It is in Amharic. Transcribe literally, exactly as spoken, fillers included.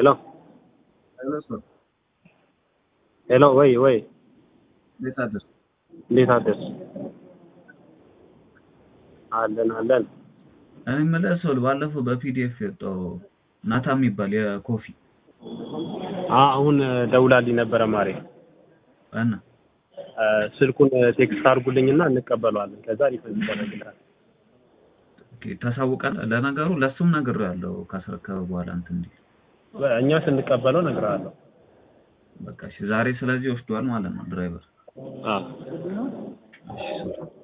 Hello. Hello, sir. Hello, ወይ ወይ እንዴት አደርክ? እንዴት አደርሽ? አለን አለን። እኔ የምልህ ሰው ባለፈው በፒዲኤፍ የወጣው ናታ የሚባል የኮፊ አሁን ደውላልኝ ነበረ ማሬ። እና ስልኩን ቴክስት አድርጉልኝና እንቀበለዋለን። ከዛ ሪፈንድ ይደረግልናል። ኦኬ ታሳውቃል። ለነገሩ ለሱም ነግሬያለሁ ካስረከበ በኋላ እንትን እንዴ እኛ ስንቀበለው ነግሬሃለሁ። በቃ እሺ ዛሬ ስለዚህ ወስዷል ማለት ነው ድራይቨር። አዎ እሺ